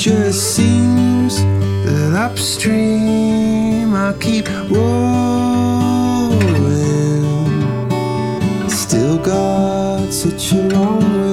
just seems that upstream I keep rolling. Still got such a long way